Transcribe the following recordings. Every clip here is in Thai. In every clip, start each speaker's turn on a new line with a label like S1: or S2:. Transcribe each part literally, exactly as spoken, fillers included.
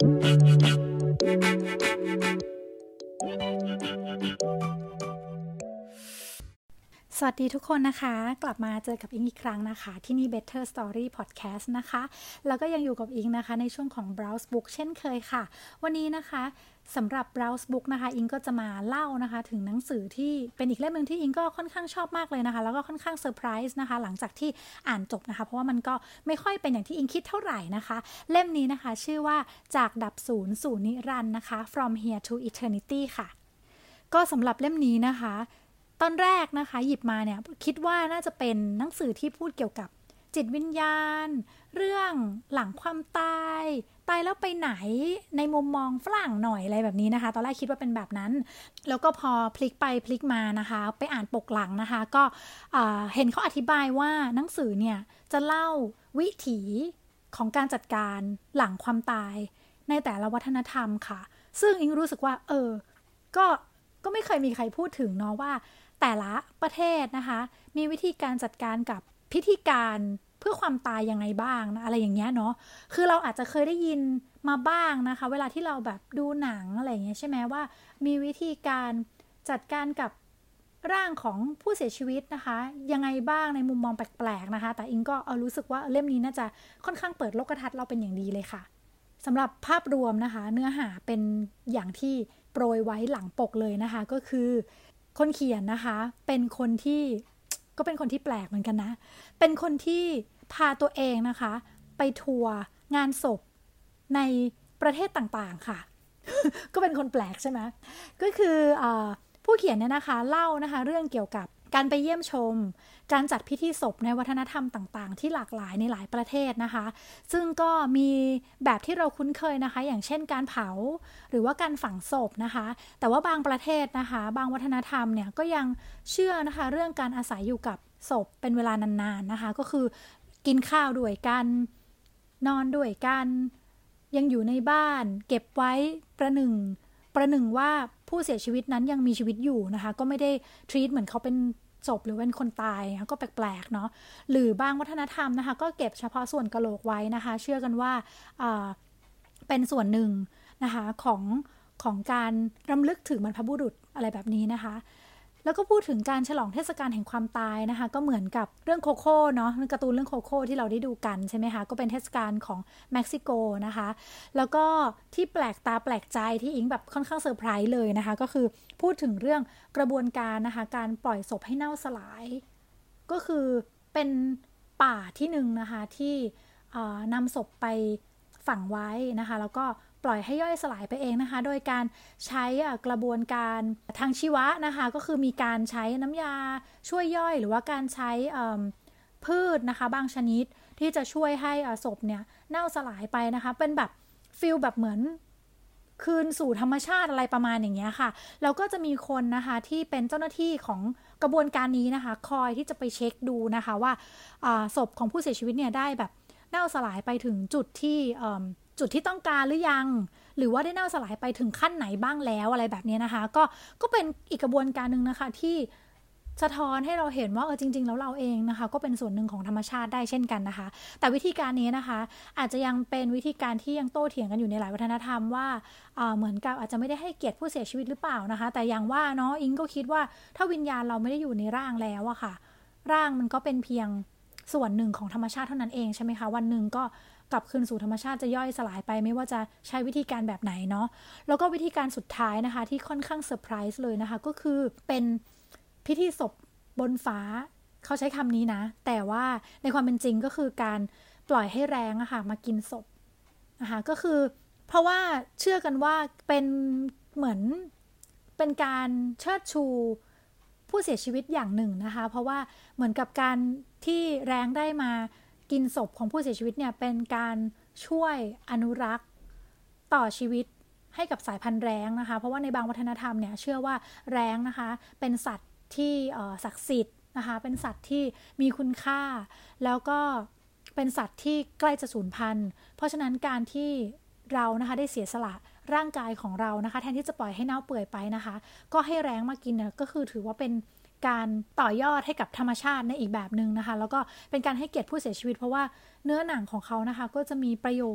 S1: สวัสดีทุกคนนะคะกลับมาเจอกับอิงอีกครั้งนะคะที่นี่ Better Story Podcast นะคะแล้วก็ยังอยู่กับอิงนะคะในช่วงของ Browse Book เช่นเคยค่ะวันนี้นะคะสำหรับ Browse Book นะคะอิงก็จะมาเล่านะคะถึงหนังสือที่เป็นอีกเล่มนึงที่อิงก็ค่อนข้างชอบมากเลยนะคะแล้วก็ค่อนข้างเซอร์ไพรส์นะคะหลังจากที่อ่านจบนะคะเพราะว่ามันก็ไม่ค่อยเป็นอย่างที่อิงคิดเท่าไหร่นะคะเล่มนี้นะคะชื่อว่าจากดับศูนย์สู่นิรันดร์นะคะ From Here to Eternity ค่ะก็สำหรับเล่มนี้นะคะตอนแรกนะคะหยิบมาเนี่ยคิดว่าน่าจะเป็นหนังสือที่พูดเกี่ยวกับจิตวิญญาณเรื่องหลังความตายตายแล้วไปไหนในมุมมองฝรั่งหน่อยอะไรแบบนี้นะคะตอนแรกคิดว่าเป็นแบบนั้นแล้วก็พอพลิกไปพลิกมานะคะไปอ่านปกหลังนะคะก็เห็นเขาอธิบายว่าหนังสือเนี่ยจะเล่าวิถีของการจัดการหลังความตายในแต่ละวัฒนธรรมค่ะซึ่งอิงรู้สึกว่าเออก็ก็ไม่เคยมีใครพูดถึงเนาะว่าแต่ละประเทศนะคะมีวิธีการจัดการกับพิธีการเพื่อความตายยังไงบ้างนะอะไรอย่างเงี้ยเนาะคือเราอาจจะเคยได้ยินมาบ้างนะคะเวลาที่เราแบบดูหนังอะไรอย่างเงี้ยใช่ไหมว่ามีวิธีการจัดการกับร่างของผู้เสียชีวิตนะคะยังไงบ้างในมุมมองแปลกๆนะคะแต่อิงก็เอารู้สึกว่าเล่มนี้น่าจะค่อนข้างเปิดโลกทัศน์เราเป็นอย่างดีเลยค่ะสำหรับภาพรวมนะคะเนื้อหาเป็นอย่างที่โปรยไว้หลังปกเลยนะคะก็คือคนเขียนนะคะเป็นคนที่ก็เป็นคนที่แปลกเหมือนกันนะเป็นคนที่พาตัวเองนะคะไปทัวร์งานศพในประเทศต่างๆค่ะ ก็เป็นคนแปลกใช่ไหมก็คืออผู้เขียนเนี่ยนะคะเล่านะคะเรื่องเกี่ยวกับการไปเยี่ยมชมการจัดพิธีศพในวัฒนธรรมต่างๆที่หลากหลายในหลายประเทศนะคะซึ่งก็มีแบบที่เราคุ้นเคยนะคะอย่างเช่นการเผาหรือว่าการฝังศพนะคะแต่ว่าบางประเทศนะคะบางวัฒนธรรมเนี่ยก็ยังเชื่อนะคะเรื่องการอาศัยอยู่กับศพเป็นเวลานานๆนะคะก็คือกินข้าวด้วยกันนอนด้วยกันยังอยู่ในบ้านเก็บไว้ประหนึ่งประหนึ่งว่าผู้เสียชีวิตนั้นยังมีชีวิตอยู่นะคะก็ไม่ได้ทรีตเหมือนเขาเป็นศพหรือเป็นคนตายก็แปลกๆเนาะหรือบางวัฒนธรรมนะคะก็เก็บเฉพาะส่วนกะโหลกไว้นะคะเชื่อกันว่าเป็นส่วนหนึ่งนะคะของของการรำลึกถึงบรรพบุรุษอะไรแบบนี้นะคะแล้วก็พูดถึงการฉลองเทศกาลแห่งความตายนะคะก็เหมือนกับเรื่องโคโค่เนาะการ์ตูนเรื่องโคโค่ที่เราได้ดูกันใช่ไหมคะก็เป็นเทศกาลของเม็กซิโกนะคะแล้วก็ที่แปลกตาแปลกใจที่อิงแบบค่อนข้างเซอร์ไพรส์เลยนะคะก็คือพูดถึงเรื่องกระบวนการนะคะการปล่อยศพให้เน่าสลายก็คือเป็นป่าที่หนึ่งนะคะที่นำศพไปฝังไว้นะคะแล้วก็ปล่อยให้ย่อยสลายไปเองนะคะโดยการใช้กระบวนการทางชีวะนะคะก็คือมีการใช้น้ำยาช่วยย่อยหรือว่าการใช้พืชนะคะบางชนิดที่จะช่วยให้ศพเนี่ยเน่าสลายไปนะคะเป็นแบบฟีลแบบเหมือนคืนสู่ธรรมชาติอะไรประมาณอย่างเงี้ยค่ะแล้วก็จะมีคนนะคะที่เป็นเจ้าหน้าที่ของกระบวนการนี้นะคะคอยที่จะไปเช็คดูนะคะว่าศพของผู้เสียชีวิตเนี่ยได้แบบเน่าสลายไปถึงจุดที่จุดที่ต้องการหรือยังหรือว่าได้เน่าสลายไปถึงขั้นไหนบ้างแล้วอะไรแบบนี้นะคะก็ก็เป็นอีกกระบวนการนึงนะคะที่สะท้อนให้เราเห็นว่าเออจริงๆแล้วเราเองนะคะก็เป็นส่วนหนึ่งของธรรมชาติได้เช่นกันนะคะแต่วิธีการนี้นะคะอาจจะยังเป็นวิธีการที่ยังโต้เถียงกันอยู่ในหลายวัฒนธรรมว่าเหมือนกับอาจจะไม่ได้ให้เกียรติผู้เสียชีวิตหรือเปล่านะคะแต่อย่างว่าเนาะอิงก็คิดว่าถ้าวิญญาณเราไม่ได้อยู่ในร่างแล้วอะค่ะร่างมันก็เป็นเพียงส่วนหนึ่งของธรรมชาติเท่านั้นเองใช่ไหมคะวันหนึ่งก็กลับคืนสู่ธรรมชาติจะย่อยสลายไปไม่ว่าจะใช้วิธีการแบบไหนเนาะแล้วก็วิธีการสุดท้ายนะคะที่ค่อนข้างเซอร์ไพรส์เลยนะคะก็คือเป็นพิธีศพบนฟ้าเขาใช้คำนี้นะแต่ว่าในความเป็นจริงก็คือการปล่อยให้แรงอะค่ะมากินศพนะคะก็คือเพราะว่าเชื่อกันว่าเป็นเหมือนเป็นการเชิดชูผู้เสียชีวิตอย่างหนึ่งนะคะเพราะว่าเหมือนกับการที่แรงได้มากินศพของผู้เสียชีวิตเนี่ยเป็นการช่วยอนุรักษ์ต่อชีวิตให้กับสายพันธุ์แร้งนะคะเพราะว่าในบางวัฒนธรรมเนี่ยเชื่อว่าแร้งนะคะเป็นสัตว์ที่ศักดิ์สิทธิ์นะคะเป็นสัตว์ที่มีคุณค่าแล้วก็เป็นสัตว์ที่ใกล้จะสูญพันธุ์เพราะฉะนั้นการที่เรานะคะได้เสียสละร่างกายของเรานะคะแทนที่จะปล่อยให้เน่าเปื่อยไปนะคะก็ให้แร้งมากินเนี่ยก็คือถือว่าเป็นการต่อยอดให้กับธรรมชาติในอีกแบบนึงนะคะแล้วก็เป็นการให้เกียรติผู้เสียชีวิตเพราะว่าเนื้อหนังของเขานะคะก็จะมีประโยชน์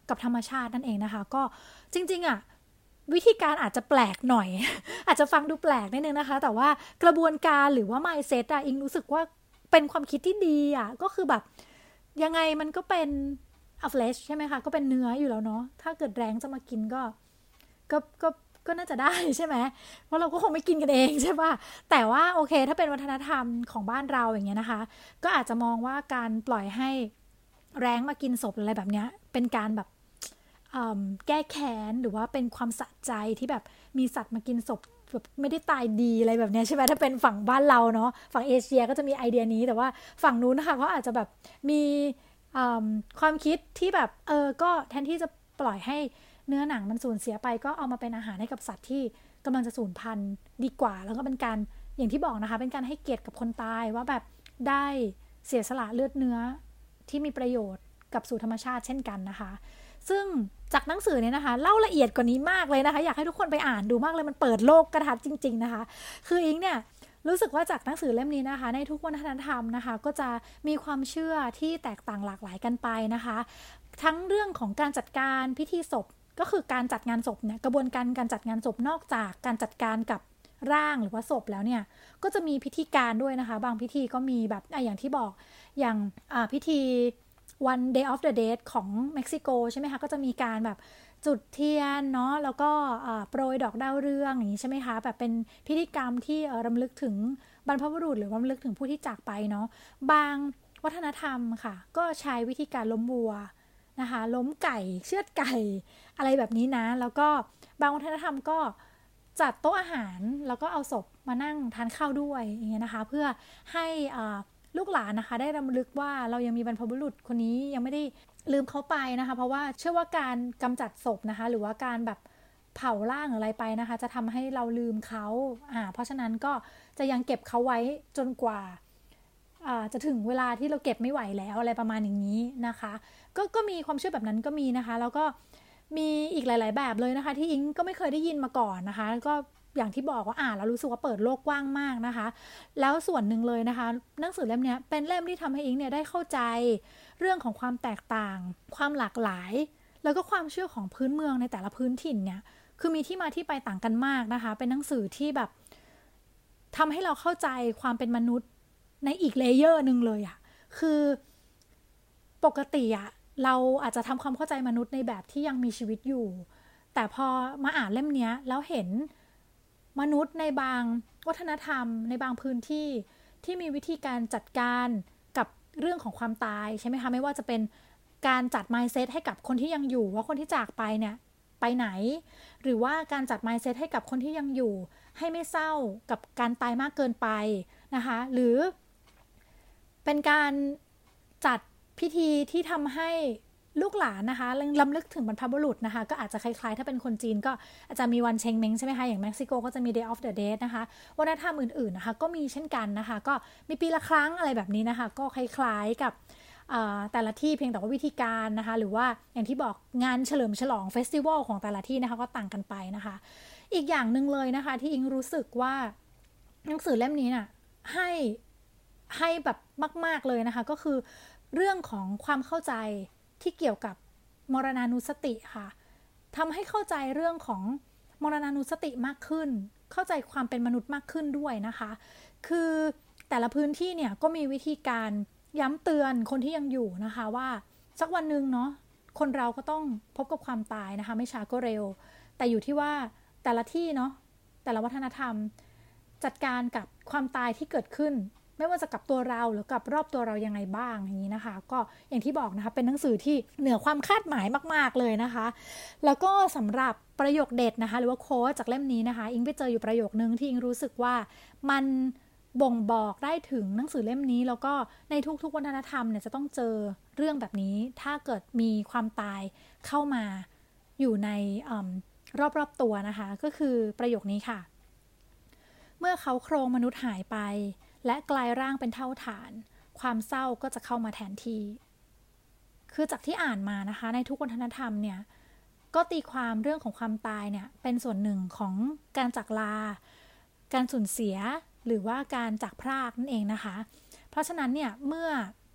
S1: กับธรรมชาตินั่นเองนะคะก็จริงๆอ่ะวิธีการอาจจะแปลกหน่อย อาจจะฟังดูแปลกนิดนึงนะคะแต่ว่ากระบวนการหรือว่า mindset อ่ะอิงรู้สึกว่าเป็นความคิดที่ดีอ่ะก็คือแบบยังไงมันก็เป็น a flesh ใช่ไหมคะก็เป็นเนื้ออยู่แล้วเนาะถ้าเกิดแรงจะมากินก็ก็ก็ก็น่าจะได้ใช่ไหมเพราะเราก็คงไม่กินกันเองใช่ป่ะแต่ว่าโอเคถ้าเป็นวัฒนธรรมของบ้านเราอย่างเงี้ยนะคะก็อาจจะมองว่าการปล่อยให้แรงมากินศพอะไรแบบเนี้ยเป็นการแบบแก้แค้นหรือว่าเป็นความสะใจที่แบบมีสัตว์มากินศพแบบไม่ได้ตายดีอะไรแบบนี้ใช่ไหมถ้าเป็นฝั่งบ้านเราเนาะฝั่งเอเชียก็จะมีไอเดียนี้แต่ว่าฝั่งนู้นนะคะเขาอาจจะแบบมีความคิดที่แบบเออก็แทนที่จะปล่อยให้เนื้อหนังมันสูญเสียไปก็เอามาเป็นอาหารให้กับสัตว์ที่กำลังจะสูญพันธุ์ดีกว่าแล้วก็เป็นการอย่างที่บอกนะคะเป็นการให้เกียรติกับคนตายว่าแบบได้เสียสละเลือดเนื้อที่มีประโยชน์กับสู่ธรรมชาติเช่นกันนะคะซึ่งจากหนังสือเนี่ยนะคะเล่าละเอียดกว่านี้มากเลยนะคะอยากให้ทุกคนไปอ่านดูมากเลยมันเปิดโลกกระทัดจริงๆนะคะคืออิงเนี่ยรู้สึกว่าจากหนังสือเล่มนี้นะคะในทุกวัฒนธรรมนะคะก็จะมีความเชื่อที่แตกต่างหลากหลายกันไปนะคะทั้งเรื่องของการจัดการพิธีศพก็คือการจัดงานศพเนี่ยกระบวนการการจัดงานศพนอกจากการจัดการกับร่างหรือว่าศพแล้วเนี่ยก็จะมีพิธีการด้วยนะคะบางพิธีก็มีแบบอย่างที่บอกอย่างพิธีวัน Day of the Dead ของเม็กซิโกใช่ไหมคะก็จะมีการแบบจุดเทียนเนาะแล้วก็โปรยดอกดาวเรืองอย่างนี้ใช่ไหมคะแบบเป็นพิธีกรรมที่รำลึกถึงบรรพบุรุษหรือรำลึกถึงผู้ที่จากไปเนาะบางวัฒนธรรมค่ะก็ใช้วิธีการล้มวัวนะคะล้มไก่เชือดไก่อะไรแบบนี้นะแล้วก็บางวัฒนธรรมก็จัดโต๊ะอาหารแล้วก็เอาศพมานั่งทานข้าวด้วยอย่างเงี้ยนะคะเพื่อให้ลูกหลานนะคะได้รำลึกว่าเรายังมีบรรพบุรุษคนนี้ยังไม่ได้ลืมเขาไปนะคะเพราะว่าเชื่อว่าการกำจัดศพนะคะหรือว่าการแบบเผาร่างอะไรไปนะคะจะทำให้เราลืมเขาอ่าเพราะฉะนั้นก็จะยังเก็บเขาไว้จนกว่าจะถึงเวลาที่เราเก็บไม่ไหวแล้วอะไรประมาณอย่างนี้นะคะก็ก็มีความเชื่อแบบนั้นก็มีนะคะแล้วก็มีอีกหลายๆแบบเลยนะคะที่อิงก็ไม่เคยได้ยินมาก่อนนะคะก็อย่างที่บอกว่าอ่านแล้วรู้สึกว่าเปิดโลกกว้างมากนะคะแล้วส่วนหนึ่งเลยนะคะหนังสือเล่มนี้เป็นเล่มที่ทำให้อิงเนี่ยได้เข้าใจเรื่องของความแตกต่างความหลากหลายแล้วก็ความเชื่อของพื้นเมืองในแต่ละพื้นถิ่นเนี่ยคือมีที่มาที่ไปต่างกันมากนะคะเป็นหนังสือที่แบบทำให้เราเข้าใจความเป็นมนุษย์ในอีกเลเยอร์นึงเลยอะคือปกติอะเราอาจจะทำความเข้าใจมนุษย์ในแบบที่ยังมีชีวิตอยู่แต่พอมาอ่านเล่มนี้แล้วเห็นมนุษย์ในบางวัฒนธรรมในบางพื้นที่ที่มีวิธีการจัดการกับเรื่องของความตายใช่ไหมคะไม่ว่าจะเป็นการจัด mindset ให้กับคนที่ยังอยู่ว่าคนที่จากไปเนี่ยไปไหนหรือว่าการจัด mindset ให้กับคนที่ยังอยู่ให้ไม่เศร้ากับการตายมากเกินไปนะคะหรือเป็นการจัดพิธีที่ทำให้ลูกหลานนะคะรำลึกถึงบรรพบุรุษนะคะก็อาจจะคล้ายๆถ้าเป็นคนจีนก็อาจจะมีวันเชงเม้งใช่ไหมคะอย่างเม็กซิโกก็จะมี Day of the Dead นะคะวัฒนธรรมอื่นๆนะคะก็มีเช่นกันนะคะก็มีปีละครั้งอะไรแบบนี้นะคะก็คล้ายๆกับแต่ละที่เพียงแต่ว่าวิธีการนะคะหรือว่าอย่างที่บอกงานเฉลิมฉลองเฟสติวัลของแต่ละที่นะคะก็ต่างกันไปนะคะอีกอย่างหนึ่งเลยนะคะที่อิงรู้สึกว่าหนังสือเล่มนี้น่ะให้ให้แบบมากๆเลยนะคะก็คือเรื่องของความเข้าใจที่เกี่ยวกับมรณานุสติค่ะทำให้เข้าใจเรื่องของมรณานุสติมากขึ้นเข้าใจความเป็นมนุษย์มากขึ้นด้วยนะคะคือแต่ละพื้นที่เนี่ยก็มีวิธีการย้ำเตือนคนที่ยังอยู่นะคะว่าสักวันหนึ่งเนาะคนเราก็ต้องพบกับความตายนะคะไม่ช้าก็เร็วแต่อยู่ที่ว่าแต่ละที่เนาะแต่ละวัฒนธรรมจัดการกับความตายที่เกิดขึ้นไม่ว่าจะกับตัวเราหรือกับรอบตัวเรายังไงบ้างอย่างนี้นะคะก็อย่างที่บอกนะคะเป็นหนังสือที่เหนือความคาดหมายมากๆเลยนะคะแล้วก็สำหรับประโยคเด็ดนะคะหรือว่าโค้ดจากเล่มนี้นะคะอิงไปเจออยู่ประโยคนึงที่อิงรู้สึกว่ามันบ่งบอกได้ถึงหนังสือเล่มนี้แล้วก็ในทุกๆวัฒนธรรมเนี่ยจะต้องเจอเรื่องแบบนี้ถ้าเกิดมีความตายเข้ามาอยู่ในรอบๆตัวนะคะก็คือประโยคนี้ค่ะเมื่อเขาโครงมนุษย์หายไปและกลายร่างเป็นเท่าฐานความเศร้าก็จะเข้ามาแทนที่คือจากที่อ่านมานะคะในทุกวัฒนธรรมเนี่ยก็ตีความเรื่องของความตายเนี่ยเป็นส่วนหนึ่งของการจากลาการสูญเสียหรือว่าการจากพรากนั่นเองนะคะเพราะฉะนั้นเนี่ยเมื่อ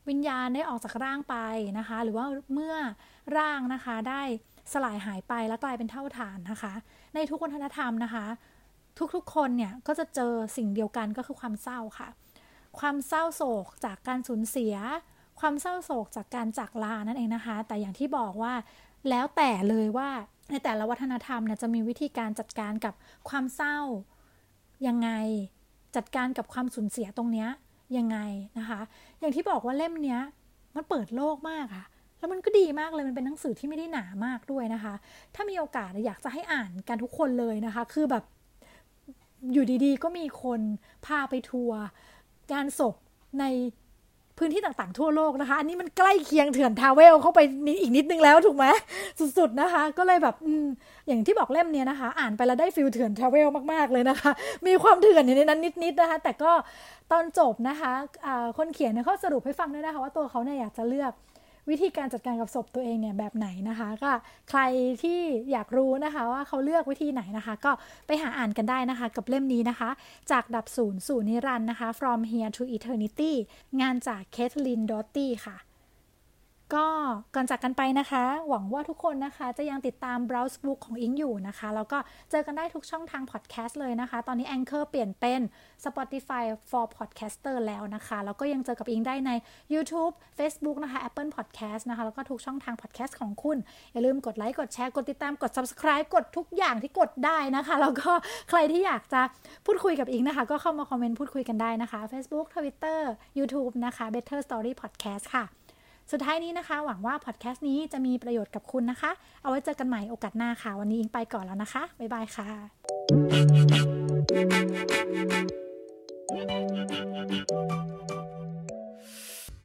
S1: วิญญาณได้ออกจากร่างไปนะคะหรือว่าเมื่อร่างนะคะได้สลายหายไปแล้วกลายเป็นเท่าฐานนะคะในทุกวัฒนธรรมนะคะทุกๆคนเนี่ยก็จะเจอสิ่งเดียวกันก็คือความเศร้าค่ะความเศร้าโศกจากการสูญเสียความเศร้าโศกจากการจากลานั่นเองนะคะแต่อย่างที่บอกว่าแล้วแต่เลยว่าในแต่ละวัฒนธรรมเนี่ยจะมีวิธีการจัดการกับความเศร้ายังไงจัดการกับความสูญเสียตรงเนี้ยยังไงนะคะอย่างที่บอกว่าเล่มเนี้ยมันเปิดโลกมากค่ะแล้วมันก็ดีมากเลยมันเป็นหนังสือที่ไม่ได้หนามากด้วยนะคะถ้ามีโอกาสอยากจะให้อ่านกันทุกคนเลยนะคะคือแบบอยู่ดีๆก็มีคนพาไปทัวร์งานศพในพื้นที่ต่างๆทั่วโลกนะคะอันนี้มันใกล้เคียงเถื่อนทราเวลเข้าไปอีกนิดนึงแล้วถูกไหมสุดๆนะคะก็เลยแบบอืมอย่างที่บอกเล่มนี้นะคะอ่านไปแล้วได้ฟิลเถื่อนทราเวลมากๆเลยนะคะมีความเถื่อนอยู่ในนั้นนิดๆนะคะแต่ก็ตอนจบนะคะะคนเขียนเนี่ยเขาสรุปให้ฟังด้วยนะคะว่าตัวเขาเนี่ยอยากจะเลือกวิธีการจัดการกับศพตัวเองเนี่ยแบบไหนนะคะก็ใครที่อยากรู้นะคะว่าเขาเลือกวิธีไหนนะคะก็ไปหาอ่านกันได้นะคะกับเล่มนี้นะคะจากดับศูนย์สู่นิรันดร์นะคะ From Here to Eternity งานจากเคทลินดอตตี้ค่ะก็ก่อนจากกันไปนะคะหวังว่าทุกคนนะคะจะยังติดตาม Browse Book ของอิงอยู่นะคะแล้วก็เจอกันได้ทุกช่องทาง podcast เลยนะคะตอนนี้ Anchor เปลี่ยนเป็น Spotify for Podcaster แล้วนะคะแล้วก็ยังเจอกับอิงได้ใน YouTube Facebook นะคะ Apple Podcast นะคะแล้วก็ทุกช่องทาง podcast ของคุณอย่าลืมกดไลค์กดแชร์กดติดตามกด Subscribe กดทุกอย่างที่กดได้นะคะแล้วก็ใครที่อยากจะพูดคุยกับอิงนะคะก็เข้ามาคอมเมนต์พูดคุยกันได้นะคะ Facebook Twitter YouTube นะคะ Better Story Podcast ค่ะสุดท้ายนี้นะคะหวังว่าพอดแคสต์นี้จะมีประโยชน์กับคุณนะคะเอาไว้เจอกันใหม่โอกาสหน้าค่ะวันนี้อิงไปก่อนแล้วนะคะบ๊ายบายค่ะ